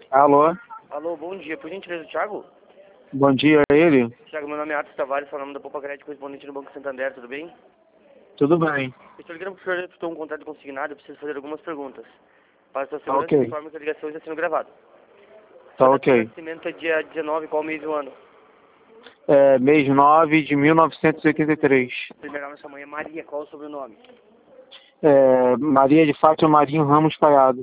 Alô? Alô, bom dia. Por gentileza, Thiago? Bom dia, é ele? Thiago, meu nome é Atos Tavares, falando da Poupa Crédito, correspondente do Banco Santander, tudo bem? Tudo bem. Eu estou ligando porque o senhor efetuou um contrato consignado, eu preciso fazer algumas perguntas. Para a sua Tá segurança, ok. informe que a ligação está sendo gravada. Tá Sua data de ok. nascimento é dia 19, qual mês do ano? Mês 9 de 1983. Primeiro nome da sua mãe é Maria, qual é o sobrenome? Maria de Fátima Marinho Ramos Caiado.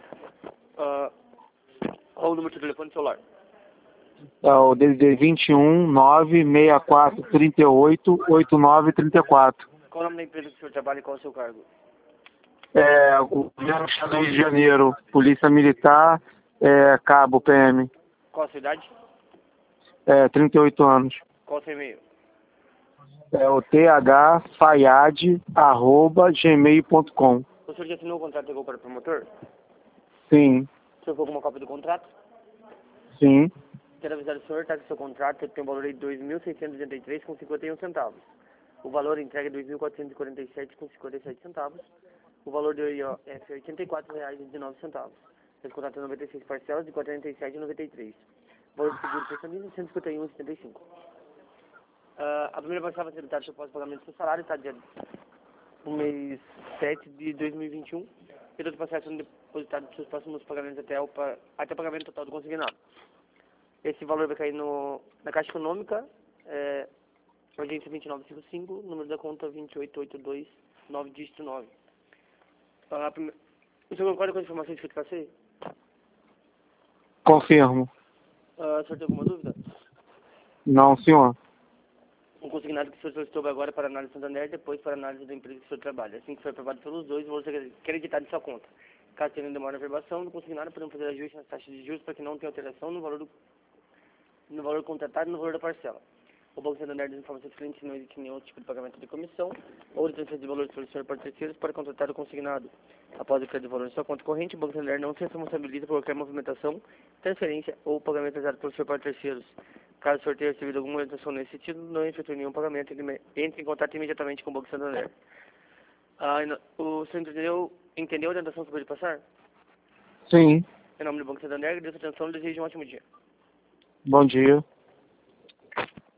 Qual o número do telefone celular? O DDD 21 964 38 8934. Qual o nome da empresa que o senhor trabalha e qual é o seu cargo? O governo do Estado do Rio de Janeiro, Polícia Militar, Cabo PM. Qual a sua idade? 38 anos. Qual o seu e-mail? O thfayad@gmail.com. O senhor já assinou o contrato de para o promotor? Sim, O senhor foi alguma cópia do contrato? sim. Quero avisar o senhor, tá, que o seu contrato tem um valor de R$ 2.683,51. O valor entrega é R$ 2.447,57. O valor do IOF é R$ 84,19. Esse contrato tem 96 parcelas de R$ 47,93. O valor do seguro prestamiento é R$ 151,75. A primeira parcela vai ser debitada após o pagamento do seu salário, tá? Dia do mês 7 de 2021. E outras parcelas são depositadas nos seus próximos pagamentos até o pagamento total do consignado. Esse valor vai cair na Caixa Econômica, urgência 2955, número da conta 28829, dígito 9. O senhor concorda com as informações que eu te passei? Confirmo. O senhor tem alguma dúvida? Não, senhor. Um consignado que o senhor solicitou agora para análise do Santander, depois para análise da empresa que o senhor trabalha. Assim que for aprovado pelos dois, o valor será creditado em sua conta. Caso tenha demora na aprovação do consignado, podemos fazer ajuste nas taxas de juros para que não tenha alteração no valor contratado e no valor da parcela. O Banco Santander das informações clientes não existe nenhum tipo de pagamento de comissão ou de transferência de valores pelo senhor para terceiros para contratar o consignado. Após o crédito de valor em sua conta corrente, o Banco Santander não se responsabiliza por qualquer movimentação, transferência ou pagamento realizado pelo senhor para terceiros. Caso o senhor tenha recebido alguma orientação nesse sentido, não efetue nenhum pagamento, entre em contato imediatamente com o Banco Santander. O senhor entendeu a orientação que eu vou lhe passar? Sim. Em nome do Banco Santander, agradeço a atenção e desejo um ótimo dia. Bom dia.